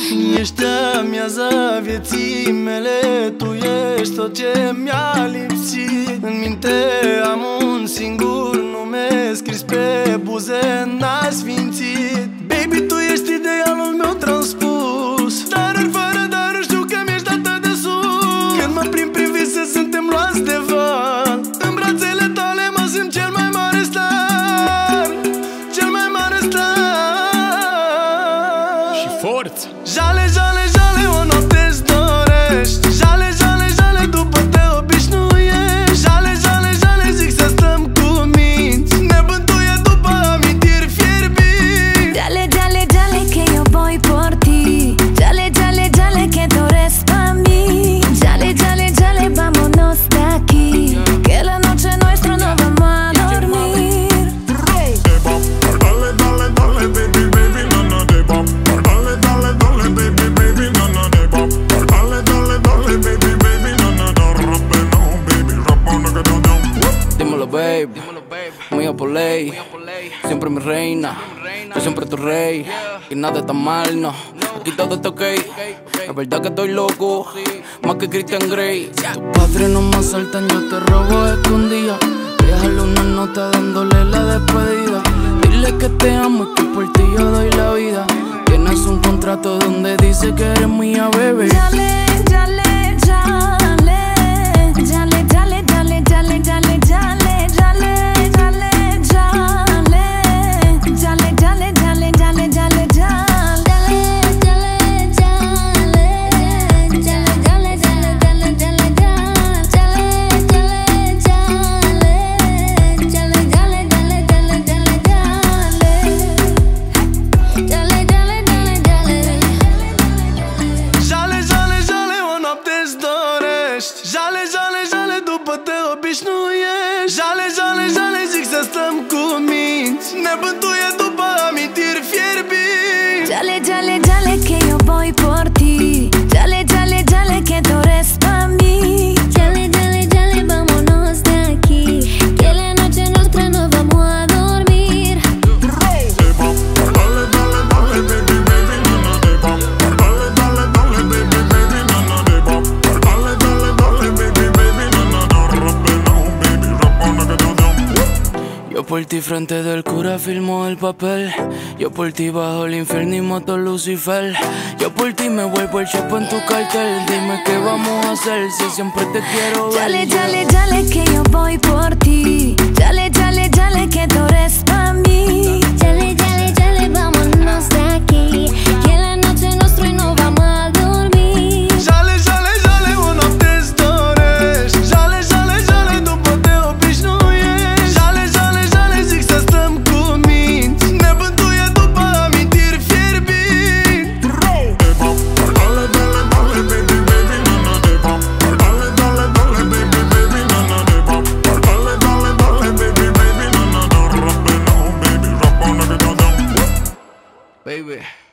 Ești amiaza vieții mele, tu ești tot ce mi-a lipsit. În minte am un singur nume scris pe buze n-asfințit. Baby, tu ești idealul meu transpus, daruri fără daruri, știu că mi-ești atât de sus. Când mă prind prin vise suntem luați de val, în brațele tale mă simt cel mai mare star, cel mai mare star. Și forță! Jale, jale, jale, o noapte-ți dorești. Jale, jale, jale, după te obișnuiești. Jale, jale, jale, zic să stăm cu minți, ne bântuie după amintiri fierbinți. Jale, jale, jale, que yo voy por ti. Jale, jale, jale, que tú eres pa' mí. Jale, jale, jale, vámonos de aquí, que la noche nuestra no vamos a dormir. Dale, dale, dale, baby, baby, no, no, de bop. Dale, dale, dale, baby, baby, no, no, de bop. Dale, dale, dale, baby, baby, no, no, no, rappe, no, baby, rappa, no, que no, no. Dímelo, babe, mía por ley, siempre mi reina, yo siempre tu rey. Y nada está mal, no, aquí todo está ok. Es verdad que estoy loco, más que Christian Grey. Tus padres no me asaltan, yo te robo escondida. Déjale una nota dándole la despedida. Dile que te amo y que por ti yo doy la vida. Tienes un contrato donde dice que eres mía, bebé. Jale, jale, jale, jale, jale, jale, jale, jale, jale, jale, jale, jale, jale, jale, jale, jale, jale, Jale, jale, jale, după te obișnuiești. Jale, jale, jale, zic să stăm cu minți, ne bântuie după amintiri fierbinți. Jale, jale, jale, que yo voy por ti. Jale, jale, jale, que tú eres pa' mí. Jale, jale, jale, vámonos de aquí, que la noche nuestra no vamos a dormir. Dale, dale, dale, baby, baby, no, no, de bop. Dale, dale, dale, baby, baby, no, no, de bop. Dale, dale, dale, baby, baby, no, no, no, rappe, no, baby, rappa, no, que no, no. Yo por ti frente del cura firmo el papel. Yo por ti bajo el infierno y mato a Lucifer. Yo por ti me vuelvo el chepo en tu cartel. Dime qué vamos a hacer si siempre te quiero ver. Jale, jale, jale, que yo voy por ti. Jale, jale, jale, que tú eres pa' mí. Jale, jale, jale, vámonos de aquí, que la noche nuestra y no vamos a dormir. Jale, jale, jale, o noapte-ți dorești. Jale, jale, jale, după te obișnuiești. Jale, jale, jale, zic să stăm cu minți, ne bântuie după amintiri fierbinți. Dale, dale, dale, baby, baby, no, no, de bop. Dale, dale, dale, baby, baby, no, no, de bop. Dale, dale, dale, baby, baby, no, no, no, rappe, no, baby, rappa, no, que no, no. Baby.